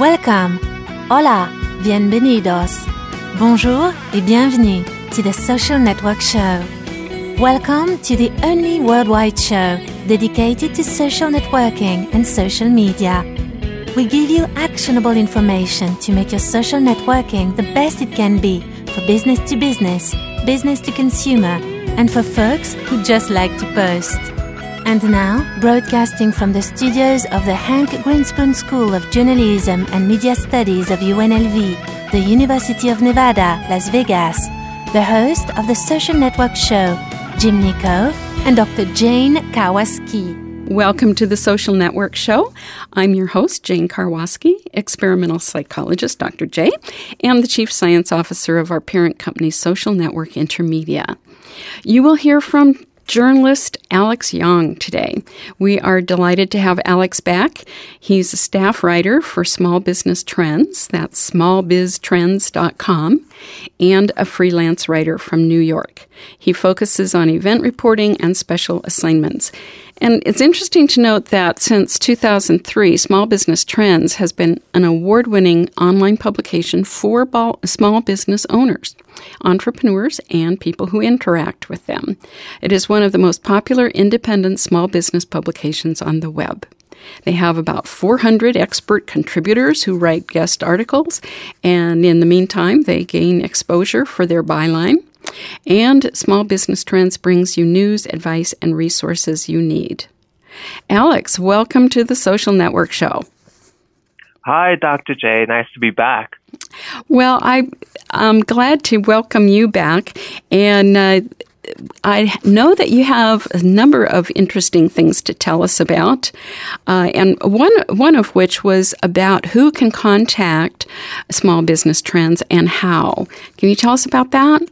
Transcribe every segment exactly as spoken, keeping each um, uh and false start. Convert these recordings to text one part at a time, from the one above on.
Welcome. Hola. Bienvenidos. Bonjour et bienvenue to the Social Network Show. Welcome to the only worldwide show dedicated to social networking and social media. We give you actionable information to make your social networking the best it can be for business to business, business to consumer, and for folks who just like to post. And now, broadcasting from the studios of the Hank Greenspoon School of Journalism and Media Studies of U N L V, the University of Nevada, Las Vegas, the host of the Social Network Show, Jim Nico, and Doctor Jane Karwowski. Welcome to the Social Network Show. I'm your host, Jane Karwowski, experimental psychologist, Doctor J, and the Chief Science Officer of our parent company, Social Network Intermedia. You will hear from journalist Alex Young today. We are delighted to have Alex back. He's a staff writer for Small Business Trends, that's small biz trends dot com, and a freelance writer from New York. He focuses on event reporting and special assignments. And it's interesting to note that since two thousand three, Small Business Trends has been an award-winning online publication for small business owners, entrepreneurs, and people who interact with them. It is one of the most popular independent small business publications on the web. They have about four hundred expert contributors who write guest articles, and in the meantime, they gain exposure for their byline. And Small Business Trends brings you news, advice, and resources you need. Alex, welcome to the Social Network Show. Hi, Doctor J. Nice to be back. Well, I, I'm glad to welcome you back. And uh, I know that you have a number of interesting things to tell us about, uh, and one one of which was about who can contact Small Business Trends and how. Can you tell us about that?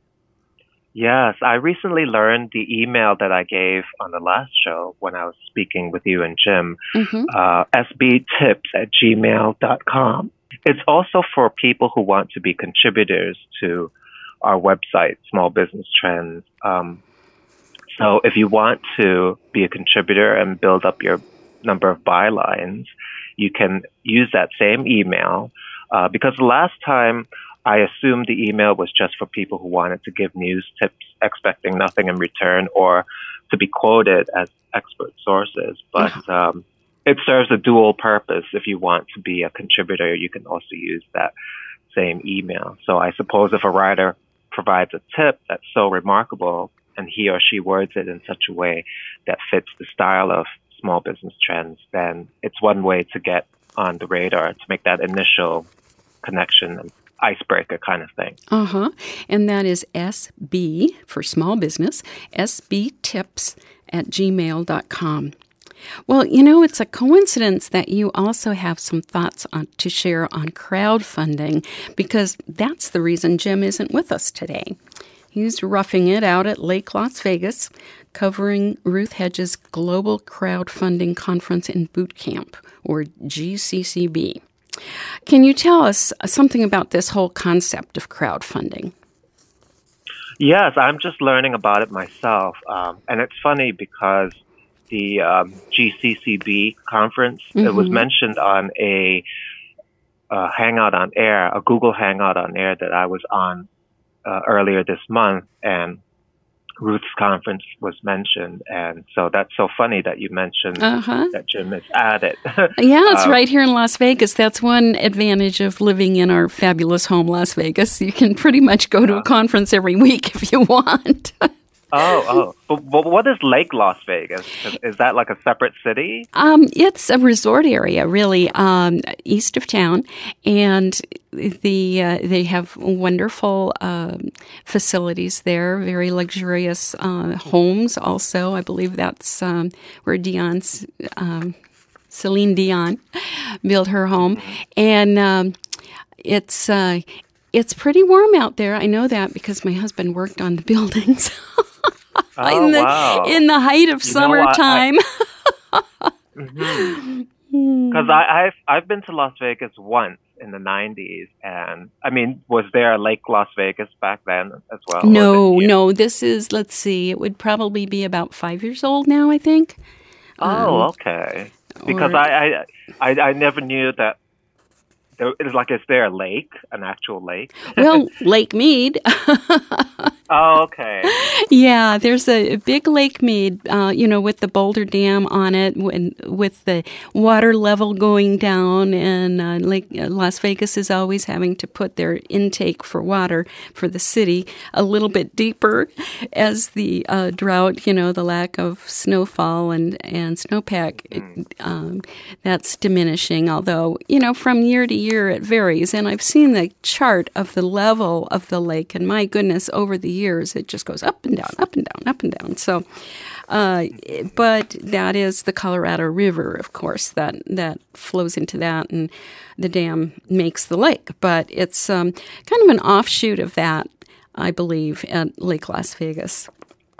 Yes, I recently learned the email that I gave on the last show when I was speaking with you and Jim, mm-hmm. uh, s b tips at gmail dot com. It's also for people who want to be contributors to our website, Small Business Trends. Um, so if you want to be a contributor and build up your number of bylines, you can use that same email. Uh, because the last time I assumed the email was just for people who wanted to give news tips, expecting nothing in return, or to be quoted as expert sources. But um, it serves a dual purpose. If you want to be a contributor, you can also use that same email. So I suppose if a writer provides a tip that's so remarkable and he or she words it in such a way that fits the style of Small Business Trends, then it's one way to get on the radar, to make that initial connection and icebreaker kind of thing. Uh-huh. And that is S B for small business, s b tips at gmail dot com. Well, you know, it's a coincidence that you also have some thoughts on, to share on crowdfunding, because that's the reason Jim isn't with us today. He's roughing it out at Lake Las Vegas, covering Ruth Hedges' Global Crowdfunding Conference and Boot Camp, or G C C B. Can you tell us something about this whole concept of crowdfunding? Yes, I'm just learning about it myself. Um, and it's funny because the um, G C C B conference, mm-hmm. it was mentioned on a, a Hangout on Air, a Google Hangout on Air that I was on uh, earlier this month. And Ruth's conference was mentioned, and so that's so funny that you mentioned uh-huh. that Jim is at it. Yeah, it's um, right here in Las Vegas. That's one advantage of living in our fabulous home, Las Vegas. You can pretty much go to a conference every week if you want. Oh, oh. But, but what is Lake Las Vegas? Is, is that like a separate city? Um, it's a resort area, really, um, east of town, and the uh, they have wonderful uh, facilities there, very luxurious uh, homes also. I believe that's um, where Dion's, um, Celine Dion built her home. And um, it's uh, it's pretty warm out there. I know that because my husband worked on the buildings. Oh, in the, wow. in the height of you summertime. Because I, I, mm-hmm. I, I've, I've been to Las Vegas once in the nineties. And, I mean, was there a Lake Las Vegas back then as well? No, no. This is, let's see, it would probably be about five years old now, I think. Oh, um, okay. Because or, I, I, I, I never knew that there, it's like, is there a lake, an actual lake? Well, Lake Mead. Oh, okay. Yeah, there's a big Lake Mead, uh, you know, with the Boulder Dam on it, when, with the water level going down, and uh, Lake uh, Las Vegas is always having to put their intake for water for the city a little bit deeper as the uh, drought, you know, the lack of snowfall and, and snowpack, mm. um, that's diminishing, although, you know, from year to year it varies. And I've seen the chart of the level of the lake, and my goodness, over the years, it just goes up and down, up and down, up and down. So, uh, but that is the Colorado River, of course, that, that flows into that, and the dam makes the lake. But it's um, kind of an offshoot of that, I believe, at Lake Las Vegas.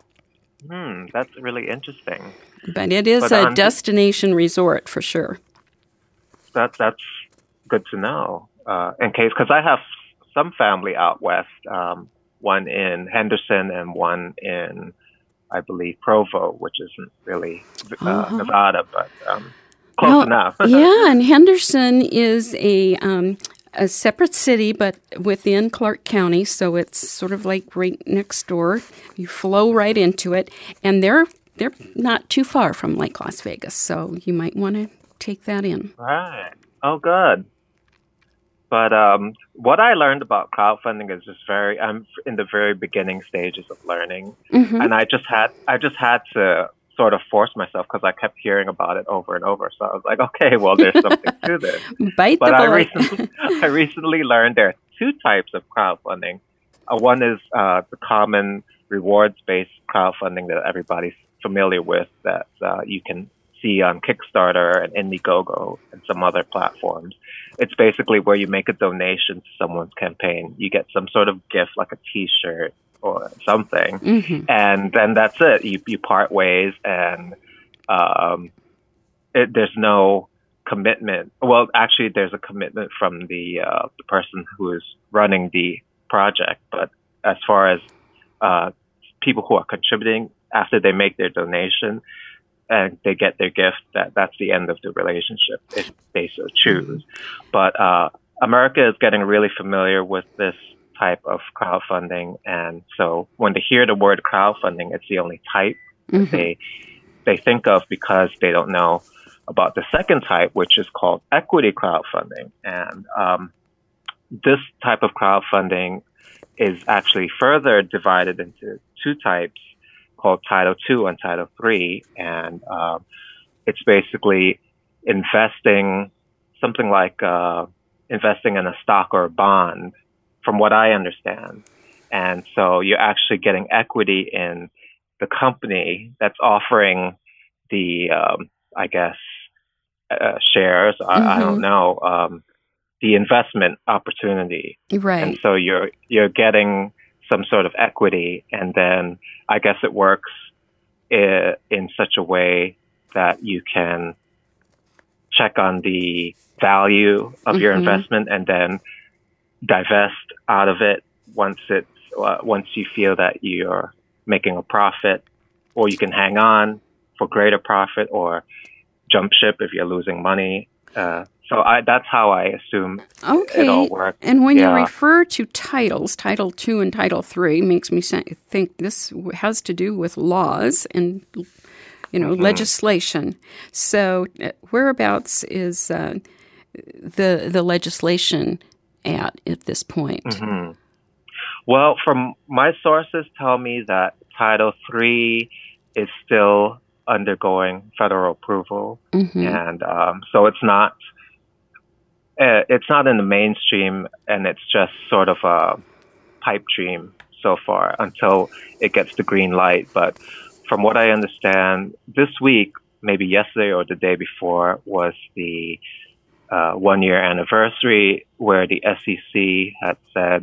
Hmm, that's really interesting. But it is but, a um, destination resort for sure. That, that's good to know, uh, in case, because I have some family out west, um, one in Henderson and one in, I believe, Provo, which isn't really uh, uh-huh. Nevada, but um, close well, enough. Yeah, and Henderson is a um, a separate city, but within Clark County, so it's sort of like right next door. You flow right into it, and they're they're not too far from Lake Las Vegas, so you might want to take that in. Right. Oh, good. But um, what I learned about crowdfunding is just very, I'm in the very beginning stages of learning. Mm-hmm. And I just had, I just had to sort of force myself because I kept hearing about it over and over. So I was like, okay, well, there's something to this. Bite but the I bullet. recently, I recently learned there are two types of crowdfunding. Uh, one is uh, the common rewards-based crowdfunding that everybody's familiar with, that uh, you can see on Kickstarter and Indiegogo and some other platforms. It's basically where you make a donation to someone's campaign. You get some sort of gift, like a T-shirt or something, mm-hmm. and then that's it. You you part ways, and um, it, there's no commitment. Well, actually, there's a commitment from the uh, the person who is running the project. But as far as uh, people who are contributing after they make their donation, and they get their gift, that that's the end of the relationship if they so choose. But uh, America is getting really familiar with this type of crowdfunding, and so when they hear the word crowdfunding, it's the only type mm-hmm. that they they think of, because they don't know about the second type, which is called equity crowdfunding. And um, this type of crowdfunding is actually further divided into two types, called Title two and Title three, and um, it's basically investing, something like uh, investing in a stock or a bond, from what I understand. And so you're actually getting equity in the company that's offering the, um, I guess, uh, shares, mm-hmm. I, I don't know, um, the investment opportunity. Right. And so you're you're getting some sort of equity, and then I guess it works in, in such a way that you can check on the value of mm-hmm. your investment and then divest out of it once it's uh, once you feel that you're making a profit, or you can hang on for greater profit, or jump ship if you're losing money. Uh, So I, that's how I assume okay. it all works. And when yeah. you refer to titles, Title two and Title three, makes me think this has to do with laws and, you know, mm-hmm. legislation. So uh, whereabouts is uh, the the legislation at at this point? Mm-hmm. Well, from my sources tell me that Title three is still undergoing federal approval, mm-hmm. and um, so it's not. Uh, it's not in the mainstream, and it's just sort of a pipe dream so far until it gets the green light. But from what I understand, this week, maybe yesterday or the day before, was the uh, one-year anniversary where the S E C had said,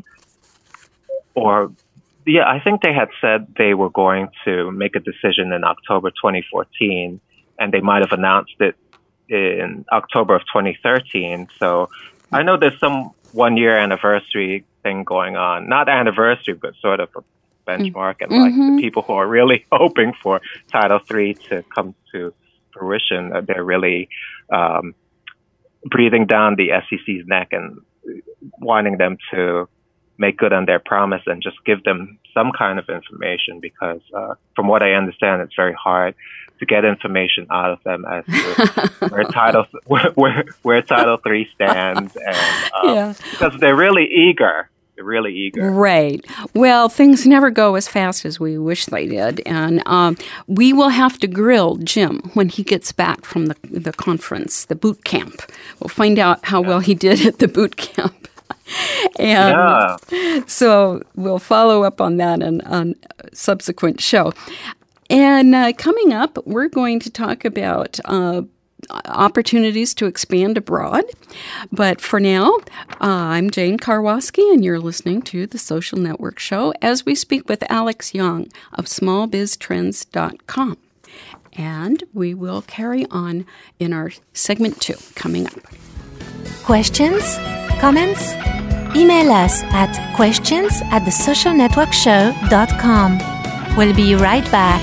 or yeah, I think they had said they were going to make a decision in October twenty fourteen, and they might have announced it in October of twenty thirteen. So I know there's some one year anniversary thing going on. Not anniversary, but sort of a benchmark. And mm-hmm. like the people who are really hoping for Title three to come to fruition, they're really um, breathing down the S E C's neck and wanting them to make good on their promise and just give them some kind of information, because uh, from what I understand, it's very hard to get information out of them as to where Title where, where, where Title three stands, and um, yeah. because they're really eager. They're really eager. Right. Well, things never go as fast as we wish they did. And um, we will have to grill Jim when he gets back from the, the conference, the boot camp. We'll find out how yeah. well he did at the boot camp. And yeah. so we'll follow up on that in on a subsequent show. And uh, coming up, we're going to talk about uh, opportunities to expand abroad. But for now, uh, I'm Jane Karwoski, and you're listening to The Social Network Show as we speak with Alex Young of small biz trends dot com. And we will carry on in our segment two coming up. Questions? Comments? Email us at questions at the social network show dot com. We'll be right back.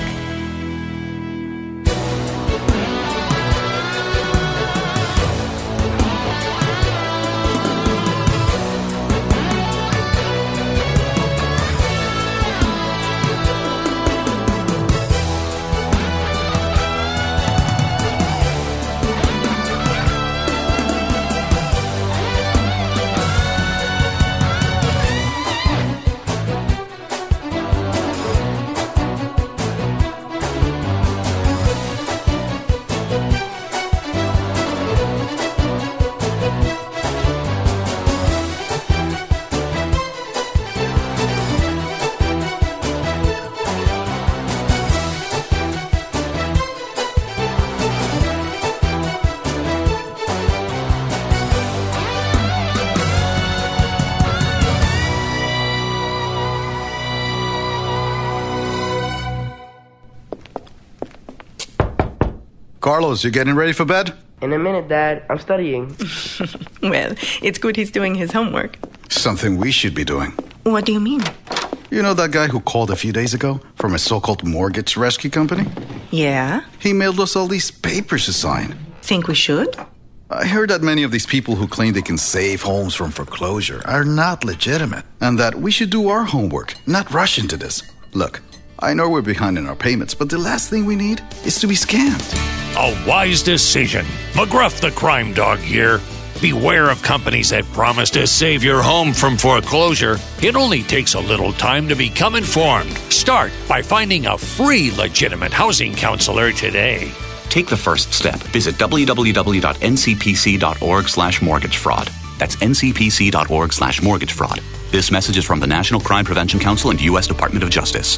Carlos, you getting ready for bed? In a minute, Dad. I'm studying. Well, it's good he's doing his homework. Something we should be doing. What do you mean? You know that guy who called a few days ago from a so-called mortgage rescue company? Yeah? He mailed us all these papers to sign. Think we should? I heard that many of these people who claim they can save homes from foreclosure are not legitimate, and that we should do our homework, not rush into this. Look, I know we're behind in our payments, but the last thing we need is to be scammed. A wise decision. McGruff the Crime Dog here. Beware of companies that promise to save your home from foreclosure. It only takes a little time to become informed. Start by finding a free legitimate housing counselor today. Take the first step. Visit w w w dot n c p c dot org slash mortgage fraud. That's n c p c dot org slash mortgage fraud. This message is from the National Crime Prevention Council and U S Department of Justice.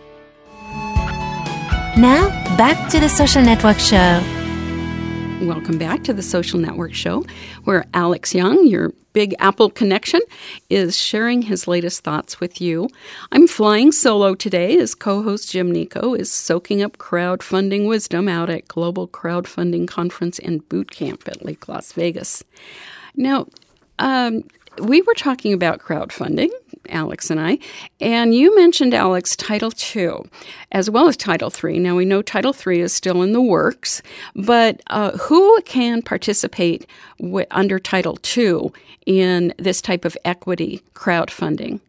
Now, back to the Social Network Show. Welcome back to the Social Network Show, where Alex Young, your Big Apple connection, is sharing his latest thoughts with you. I'm flying solo today as co-host Jim Nico is soaking up crowdfunding wisdom out at Global Crowdfunding Conference and Boot Camp at Lake Las Vegas. Now, um, we were talking about crowdfunding, Alex and I, and you mentioned, Alex, Title two, as well as Title three. Now, we know Title three is still in the works, but uh, who can participate w- under Title two in this type of equity crowdfunding?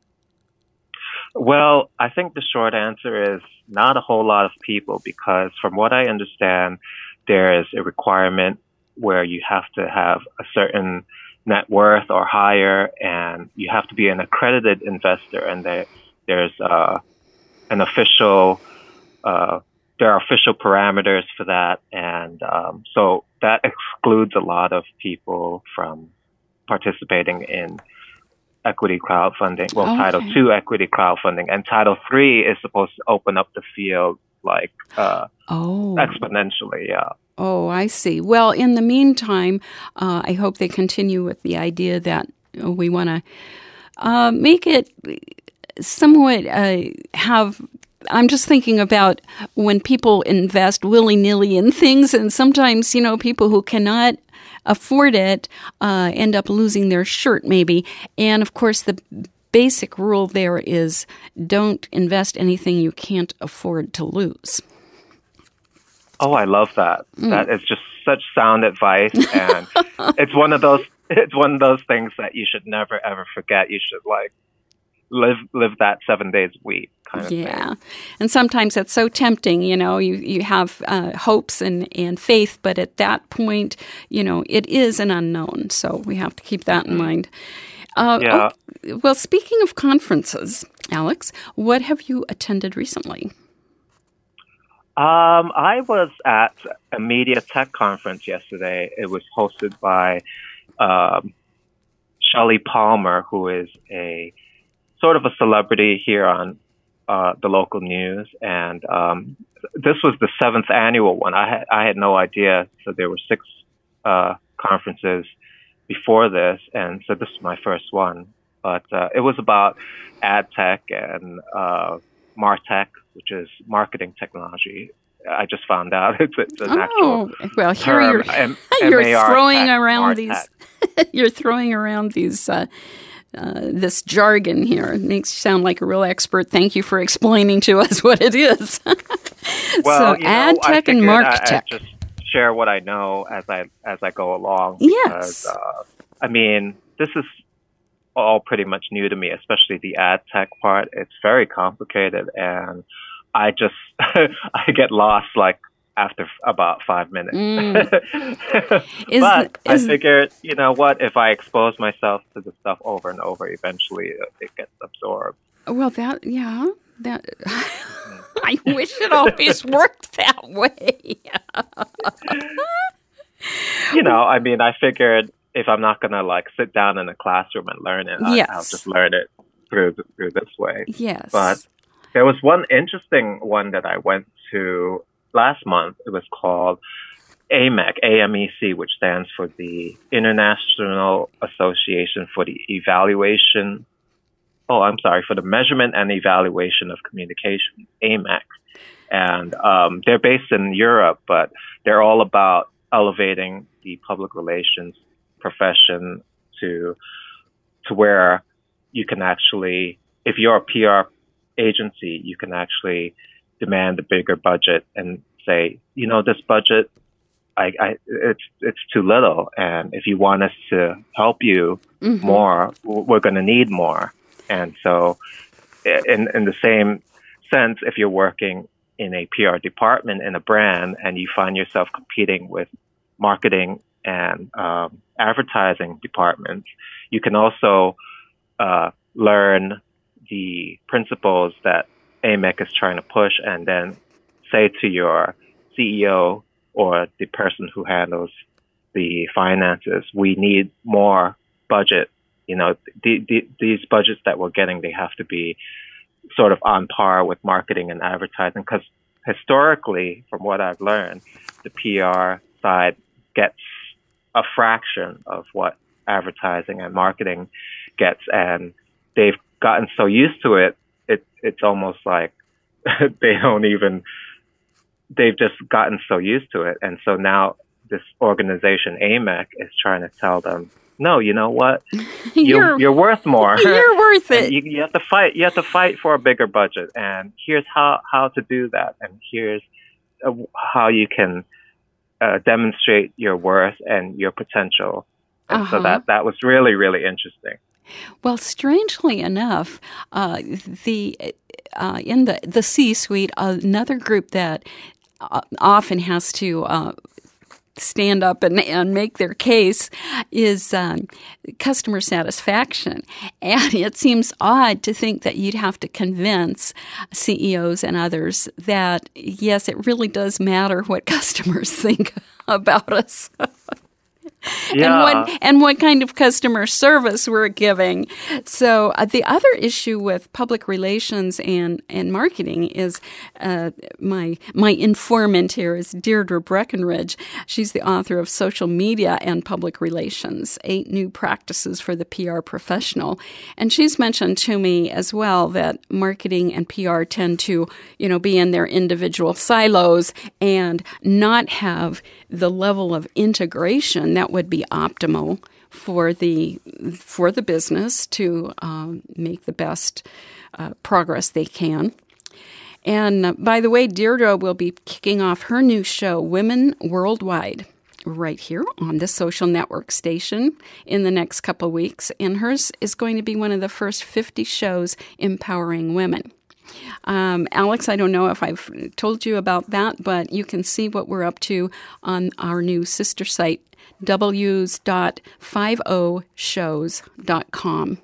Well, I think the short answer is not a whole lot of people, because from what I understand, there is a requirement where you have to have a certain net worth or higher, and you have to be an accredited investor, and there, there's uh, an official, uh, there are official parameters for that, and um, so that excludes a lot of people from participating in equity crowdfunding, well, okay. Title two equity crowdfunding, and Title three is supposed to open up the field like uh, oh. exponentially, yeah. Oh, I see. Well, in the meantime, uh, I hope they continue with the idea that uh, we want to uh, make it somewhat uh, have. I'm just thinking about when people invest willy-nilly in things, and sometimes, you know, people who cannot afford it uh, end up losing their shirt, maybe. And of course, the basic rule there is don't invest anything you can't afford to lose. Oh, I love that. Mm. That is just such sound advice, and it's one of those it's one of those things that you should never ever forget. You should like live live that seven days a week kind of yeah. thing. And sometimes it's so tempting, you know, you, you have uh, hopes and, and faith, but at that point, you know, it is an unknown. So we have to keep that in mind. Uh, yeah. Okay. Well, speaking of conferences, Alex, what have you attended recently? Um, I was at a media tech conference yesterday. It was hosted by um, Shelley Palmer, who is a sort of a celebrity here on uh, the local news. And um, this was the seventh annual one. I had, I had no idea. So there were six uh, conferences before this. And so this is my first one. But uh, it was about ad tech and uh, MarTech, which is marketing technology. I just found out it's, it's an oh, actual well, here term, you're, M- you're M-A-R-Tech, throwing around MarTech. these. You're throwing around these. Uh, uh, this jargon here. It makes you sound like a real expert. Thank you for explaining to us what it is. Well, so, you know, ad tech and MarTech. I, I just share what I know as I as I go along. Yes. Because, uh, I mean, this is all pretty much new to me, especially the ad tech part. It's very complicated, and I just I get lost like after about five minutes. Mm. is, but is, I figured, you know what? If I expose myself to the stuff over and over, eventually it, it gets absorbed. Well, that yeah, that I wish it always worked that way. You know, I mean, I figured if I'm not gonna like sit down in a classroom and learn it, yes. I, I'll just learn it through through this way. Yes. But there was one interesting one that I went to last month. It was called A M E C, A M E C, which stands for the International Association for the Evaluation. Oh, I'm sorry, for the Measurement and Evaluation of Communication, A M E C. And um, they're based in Europe, but they're all about elevating the public relations profession to to where you can actually, if you're a P R agency, you can actually demand a bigger budget and say, you know, this budget, I, I it's it's too little, and if you want us to help you mm-hmm. more, we're going to need more. And so, in in the same sense, if you're working in a P R department in a brand and you find yourself competing with marketing and um, advertising departments, you can also uh, learn the principles that A M E C is trying to push, and then say to your C E O or the person who handles the finances, we need more budget. You know, the, the, these budgets that we're getting, they have to be sort of on par with marketing and advertising, because historically, from what I've learned, the P R side gets a fraction of what advertising and marketing gets, and they've gotten so used to it, it it's almost like they don't even, they've just gotten so used to it. And so now this organization, A M E C, is trying to tell them, no, you know what? You're, you're, you're worth more. You're worth it. You, you have to fight. You have to fight for a bigger budget. And here's how, how to do that. And here's uh, how you can uh, demonstrate your worth and your potential. And uh-huh. so that, that was really, really interesting. Well, strangely enough, uh, the uh, in the, the C-suite, another group that uh, often has to uh, stand up and, and make their case is um, customer satisfaction. And it seems odd to think that you'd have to convince C E Os and others that, yes, it really does matter what customers think about us. Yeah. And what and what kind of customer service we're giving. So uh, the other issue with public relations and, and marketing is uh, my my informant here is Deirdre Breckenridge. She's the author of Social Media and Public Relations, Eight New Practices for the P R Professional. And she's mentioned to me as well that marketing and P R tend to, you know, be in their individual silos and not have the level of integration that would be optimal for the for the business to um, make the best uh, progress they can. And uh, by the way, Deirdre will be kicking off her new show, Women Worldwide, right here on the social network station in the next couple weeks, and hers is going to be one of the first fifty shows empowering women. Um, Alex, I don't know if I've told you about that, but you can see what we're up to on our new sister site, w's dot fifty shows dot com.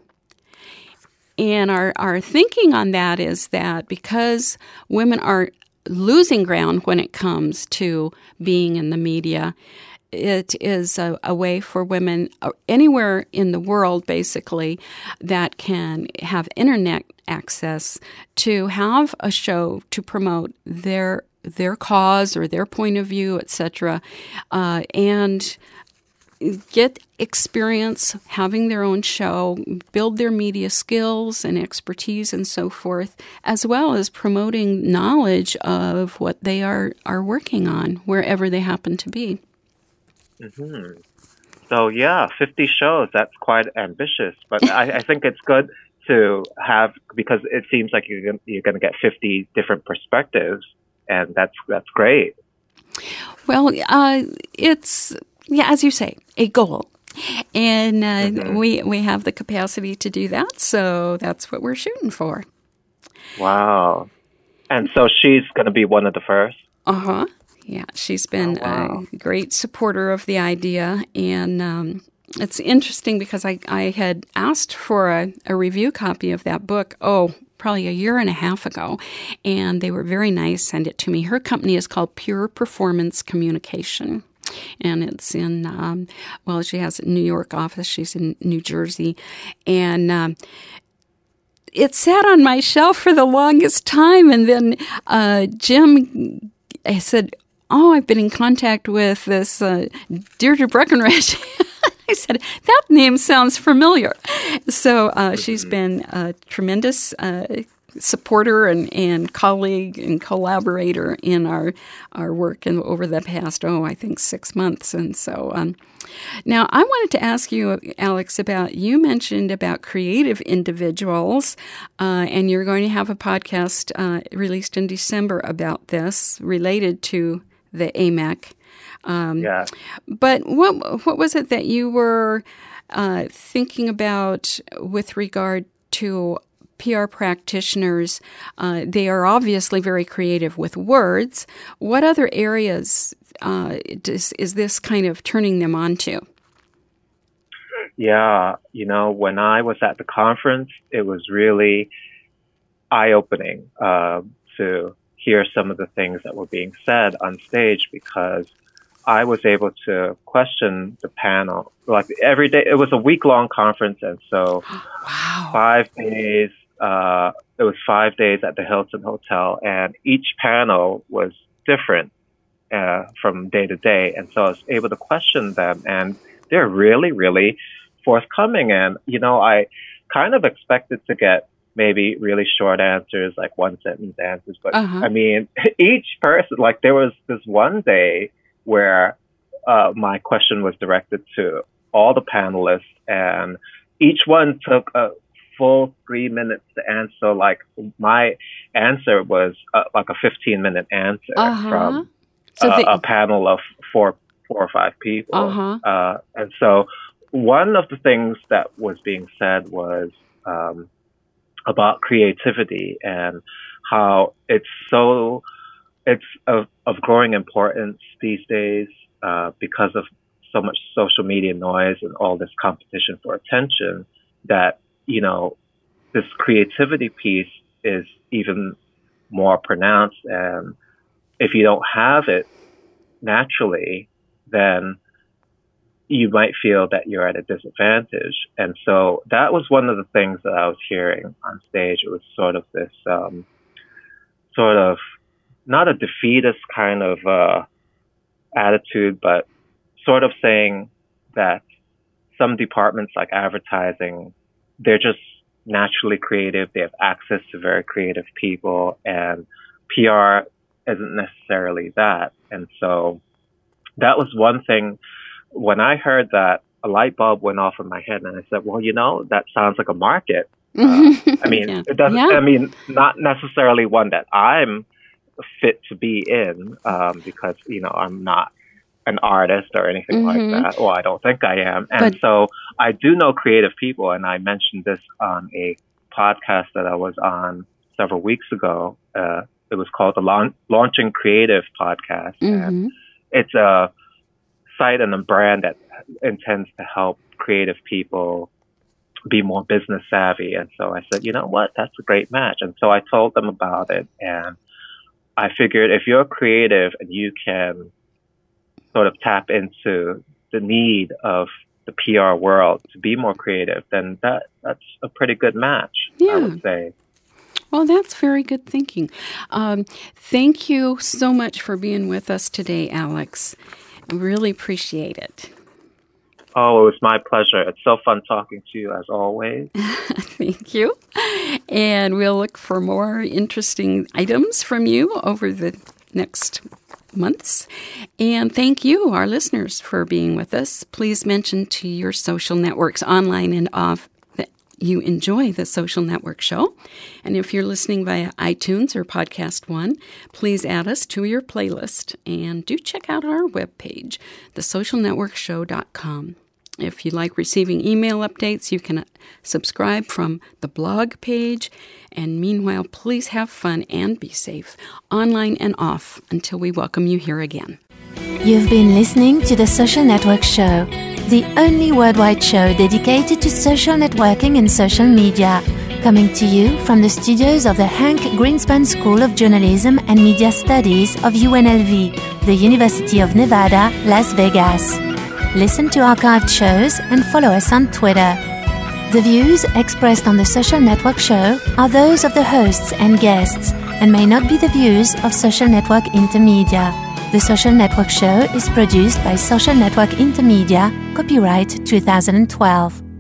And our, our thinking on that is that because women are losing ground when it comes to being in the media, it is a, a way for women anywhere in the world, basically, that can have internet access to have a show to promote their their cause or their point of view, et cetera, uh, and get experience having their own show, build their media skills and expertise and so forth, as well as promoting knowledge of what they are, are working on wherever they happen to be. Mm-hmm. So, yeah, fifty shows, that's quite ambitious. But I, I think it's good to have, because it seems like you're, you're going to get fifty different perspectives, and that's that's great. Well, uh, it's... Yeah, as you say, a goal. And uh, mm-hmm. we we have the capacity to do that, so that's what we're shooting for. Wow. And so she's going to be one of the first? Uh-huh. Yeah, she's been oh, wow. a great supporter of the idea. And um, it's interesting because I, I had asked for a, a review copy of that book, oh, probably a year and a half ago, and they were very nice, sent it to me. Her company is called Pure Performance Communication. And it's in, um, well, she has a New York office. She's in New Jersey. And um, it sat on my shelf for the longest time. And then uh, Jim I said, oh, I've been in contact with this uh, Deirdre Breckenridge. I said, that name sounds familiar. So uh, she's been a tremendous uh supporter and, and colleague and collaborator in our our work in, over the past, oh, I think six months. And so um, now I wanted to ask you, Alex, about, you mentioned about creative individuals, uh, and you're going to have a podcast uh, released in December about this, related to the A M A C. Um, yeah. But what what was it that you were uh, thinking about with regard to P R practitioners? Uh, they are obviously very creative with words. What other areas uh, does, is this kind of turning them on to? Yeah, you know, when I was at the conference, it was really eye-opening uh, to hear some of the things that were being said on stage, because I was able to question the panel. Like every day, it was a week-long conference, and so wow. five days, Uh, it was five days at the Hilton Hotel, and each panel was different uh, from day to day. And so I was able to question them, and they're really, really forthcoming. And, you know, I kind of expected to get maybe really short answers, like one sentence answers. But uh-huh. I mean, each person, like there was this one day where uh, my question was directed to all the panelists, and each one took a full three minutes to answer. Like my answer was uh, like a fifteen minute answer uh-huh. from so uh, the- a panel of four, four or five people. Uh-huh. Uh, and so one of the things that was being said was um, about creativity and how it's so, it's of, of growing importance these days uh, because of so much social media noise and all this competition for attention, that you know, this creativity piece is even more pronounced. And if you don't have it naturally, then you might feel that you're at a disadvantage. And so that was one of the things that I was hearing on stage. It was sort of this, um, sort of not a defeatist kind of uh, attitude, but sort of saying that some departments like advertising, they're just naturally creative. They have access to very creative people, and P R isn't necessarily that. And so that was one thing. When I heard that, a light bulb went off in my head, and I said, well, you know, that sounds like a market. Uh, I mean, yeah. it doesn't, yeah. I mean, not necessarily one that I'm fit to be in, um, because, you know, I'm not an artist or anything Mm-hmm. like that. Well, I don't think I am. And But- so I do know creative people, and I mentioned this on a podcast that I was on several weeks ago. Uh, it was called the Laun- Launching Creative Podcast. Mm-hmm. And it's a site and a brand that intends to help creative people be more business savvy. And so I said, you know what, that's a great match. And so I told them about it. And I figured if you're creative and you can sort of tap into the need of the P R world to be more creative, then that that's a pretty good match, Yeah. I would say. Well, that's very good thinking. Um, thank you so much for being with us today, Alex. I really appreciate it. Oh, it was my pleasure. It's so fun talking to you as always. Thank you. And we'll look for more interesting items from you over the next months. And thank you, our listeners, for being with us. Please mention to your social networks, online and off, that you enjoy the Social Network Show. And if you're listening via iTunes or Podcast One, please add us to your playlist. And do check out our webpage, the social network show dot com. If you like receiving email updates, you can subscribe from the blog page. And meanwhile, please have fun and be safe, online and off, until we welcome you here again. You've been listening to The Social Network Show, the only worldwide show dedicated to social networking and social media, coming to you from the studios of the Hank Greenspan School of Journalism and Media Studies of U N L V, the University of Nevada, Las Vegas. Listen to archived shows and follow us on Twitter. The views expressed on The Social Network Show are those of the hosts and guests and may not be the views of Social Network Intermedia. The Social Network Show is produced by Social Network Intermedia, copyright two thousand twelve.